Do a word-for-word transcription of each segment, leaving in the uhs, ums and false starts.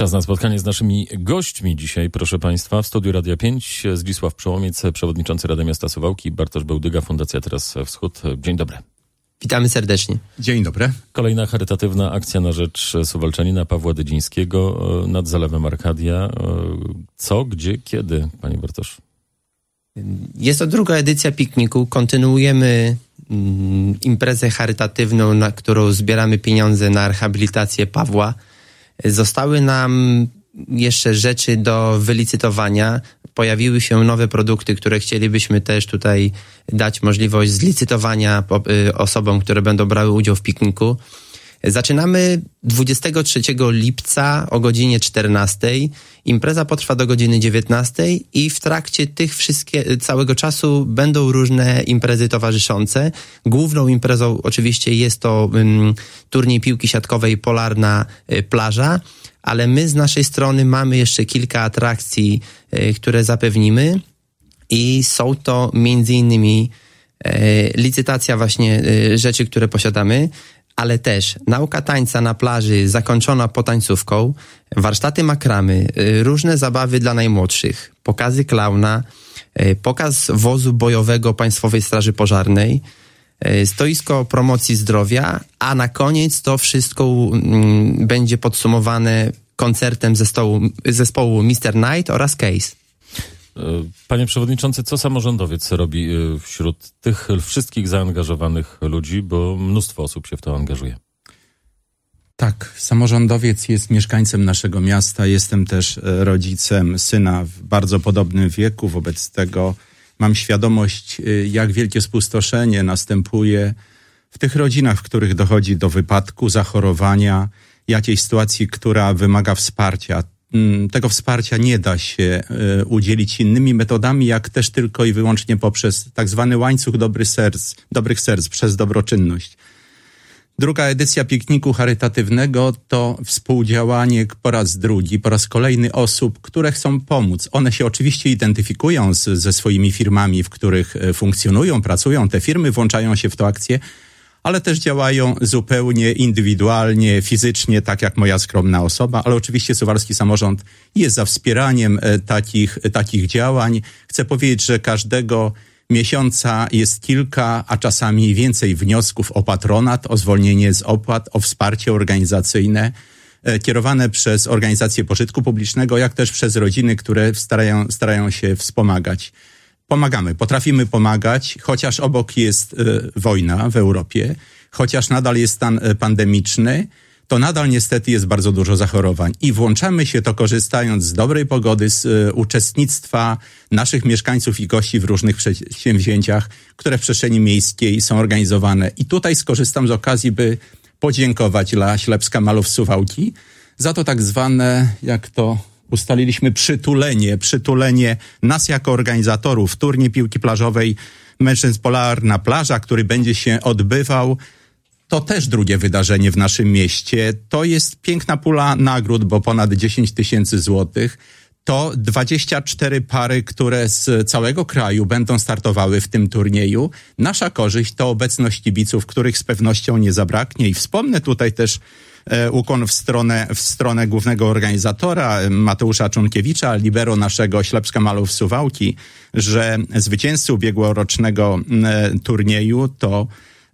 Czas na spotkanie z naszymi gośćmi dzisiaj, proszę Państwa. W studiu Radia pięć Zdzisław Przełomiec, przewodniczący Rady Miasta Suwałki, Bartosz Bełdyga, Fundacja Teraz Wschód. Dzień dobry. Witamy serdecznie. Dzień dobry. Kolejna charytatywna akcja na rzecz suwalczanina Pawła Dydzińskiego nad Zalewem Arkadia. Co, gdzie, kiedy, panie Bartosz? Jest to druga edycja pikniku. Kontynuujemy mm, imprezę charytatywną, na którą zbieramy pieniądze na rehabilitację Pawła. Zostały nam jeszcze rzeczy do wylicytowania. Pojawiły się nowe produkty, które chcielibyśmy też tutaj dać możliwość zlicytowania osobom, które będą brały udział w pikniku. Zaczynamy dwudziestego trzeciego lipca o godzinie czternastej. Impreza potrwa do godziny dziewiętnastej i w trakcie tych wszystkie, całego czasu będą różne imprezy towarzyszące. Główną imprezą oczywiście jest to um, turniej piłki siatkowej Polarna y, Plaża, ale my z naszej strony mamy jeszcze kilka atrakcji, y, które zapewnimy i są to między innymi y, licytacja właśnie y, rzeczy, które posiadamy, ale też nauka tańca na plaży zakończona potańcówką, warsztaty makramy, różne zabawy dla najmłodszych, pokazy klauna, pokaz wozu bojowego Państwowej Straży Pożarnej, stoisko promocji zdrowia, a na koniec to wszystko będzie podsumowane koncertem zespołu, zespołu mister Knight oraz Case. Panie przewodniczący, co samorządowiec robi wśród tych wszystkich zaangażowanych ludzi, bo mnóstwo osób się w to angażuje? Tak, samorządowiec jest mieszkańcem naszego miasta. Jestem też rodzicem syna w bardzo podobnym wieku. Wobec tego mam świadomość, jak wielkie spustoszenie następuje w tych rodzinach, w których dochodzi do wypadku, zachorowania, jakiejś sytuacji, która wymaga wsparcia. Tego wsparcia nie da się y, udzielić innymi metodami, jak też tylko i wyłącznie poprzez tak zwany łańcuch dobrych serc, dobrych serc, przez dobroczynność. Druga edycja pikniku charytatywnego to współdziałanie po raz drugi, po raz kolejny osób, które chcą pomóc. One się oczywiście identyfikują z, ze swoimi firmami, w których funkcjonują, pracują. Te firmy włączają się w tę akcję, ale też działają zupełnie indywidualnie, fizycznie, tak jak moja skromna osoba, ale oczywiście suwalski samorząd jest za wspieraniem e, takich, e, takich działań. Chcę powiedzieć, że każdego miesiąca jest kilka, a czasami więcej wniosków o patronat, o zwolnienie z opłat, o wsparcie organizacyjne, e, kierowane przez organizacje pożytku publicznego, jak też przez rodziny, które starają, starają się wspomagać. Pomagamy, potrafimy pomagać, chociaż obok jest y, wojna w Europie, chociaż nadal jest stan y, pandemiczny, to nadal niestety jest bardzo dużo zachorowań. I włączamy się to korzystając z dobrej pogody, z y, uczestnictwa naszych mieszkańców i gości w różnych przedsięwzięciach, które w przestrzeni miejskiej są organizowane. I tutaj skorzystam z okazji, by podziękować dla Ślepska Malów Suwałki za to tak zwane, jak to ustaliliśmy, przytulenie, przytulenie nas jako organizatorów turniej piłki plażowej Mężczyzn Polarna Plaża, który będzie się odbywał. To też drugie wydarzenie w naszym mieście. To jest piękna pula nagród, bo ponad dziesięć tysięcy złotych. To dwadzieścia cztery pary, które z całego kraju będą startowały w tym turnieju. Nasza korzyść to obecność kibiców, których z pewnością nie zabraknie. I wspomnę tutaj też e, ukłon w stronę, w stronę głównego organizatora Mateusza Czunkiewicza, libero naszego Ślepska Malów Suwałki, że zwycięzcy ubiegłorocznego e, turnieju to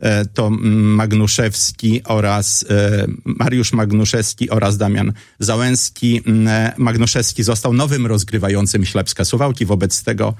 to Magnuszewski oraz Mariusz Magnuszewski oraz Damian Załęski. Magnuszewski został nowym rozgrywającym Ślepska Suwałki, wobec tego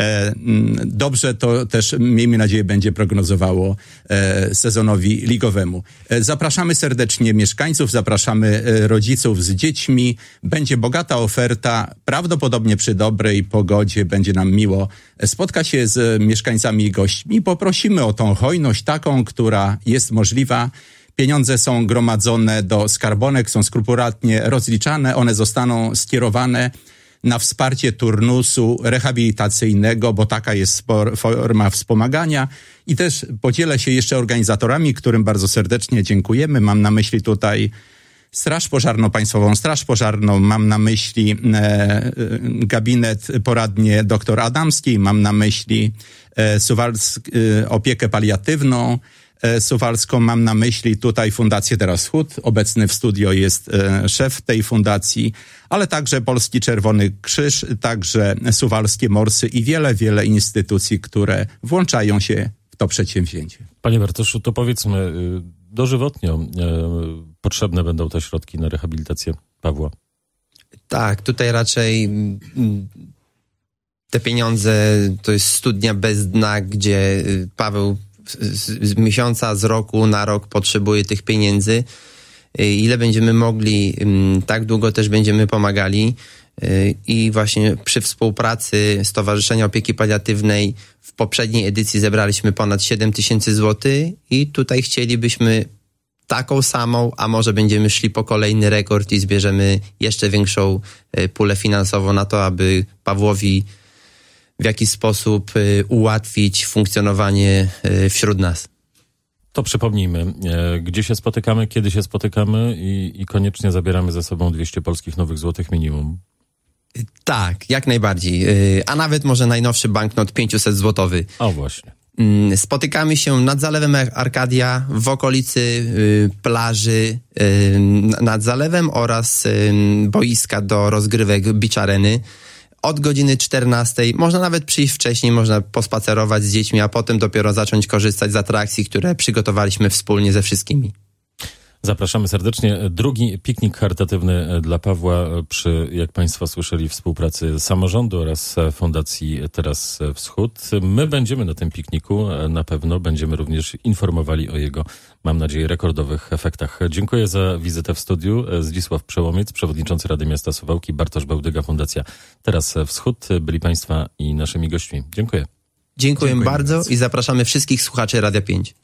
dobrze to też, miejmy nadzieję, będzie prognozowało sezonowi ligowemu. Zapraszamy serdecznie mieszkańców, zapraszamy rodziców z dziećmi. Będzie bogata oferta, prawdopodobnie przy dobrej pogodzie będzie nam miło spotkać się z mieszkańcami i gośćmi. Poprosimy o tą hojność taką, która jest możliwa. Pieniądze są gromadzone do skarbonek, są skrupulatnie rozliczane, one zostaną skierowane na wsparcie turnusu rehabilitacyjnego, bo taka jest forma wspomagania. I też podzielę się jeszcze organizatorami, którym bardzo serdecznie dziękujemy. Mam na myśli tutaj Straż Pożarną, Państwową Straż Pożarną, mam na myśli e, gabinet poradnie dr Adamskiej, mam na myśli e, Suwalsk, e, opiekę paliatywną, Suwalską. Mam na myśli tutaj Fundację Teraz Wschód. Obecny w studio jest szef tej fundacji, ale także Polski Czerwony Krzyż, także Suwalskie Morsy i wiele, wiele instytucji, które włączają się w to przedsięwzięcie. Panie Bartoszu, to powiedzmy, dożywotnio potrzebne będą te środki na rehabilitację Pawła? Tak, tutaj raczej te pieniądze to jest studnia bez dna, gdzie Paweł z miesiąca, z roku na rok potrzebuje tych pieniędzy. Ile będziemy mogli, tak długo też będziemy pomagali. I właśnie przy współpracy Stowarzyszenia Opieki Paliatywnej w poprzedniej edycji zebraliśmy ponad siedem tysięcy złotych i tutaj chcielibyśmy taką samą, a może będziemy szli po kolejny rekord i zbierzemy jeszcze większą pulę finansową na to, aby Pawłowi w jakiś sposób ułatwić funkcjonowanie wśród nas. To przypomnijmy, gdzie się spotykamy, kiedy się spotykamy i, i koniecznie zabieramy ze sobą dwieście polskich nowych złotych minimum. Tak, jak najbardziej. A nawet może najnowszy banknot pięćset złotowy. O właśnie. Spotykamy się nad Zalewem Arkadia, w okolicy y, plaży y, nad zalewem oraz y, boiska do rozgrywek Beach Areny. Od godziny czternastej, można nawet przyjść wcześniej, można pospacerować z dziećmi, a potem dopiero zacząć korzystać z atrakcji, które przygotowaliśmy wspólnie ze wszystkimi. Zapraszamy serdecznie. Drugi piknik charytatywny dla Pawła przy, jak Państwo słyszeli, współpracy samorządu oraz Fundacji Teraz Wschód. My będziemy na tym pikniku, na pewno będziemy również informowali o jego, mam nadzieję, rekordowych efektach. Dziękuję za wizytę w studiu. Zdzisław Przełomiec, przewodniczący Rady Miasta Suwałki, Bartosz Bełdyga, Fundacja Teraz Wschód byli Państwa i naszymi gośćmi. Dziękuję. Dziękuję Dziękuję bardzo bardzo i zapraszamy wszystkich słuchaczy Radia pięć.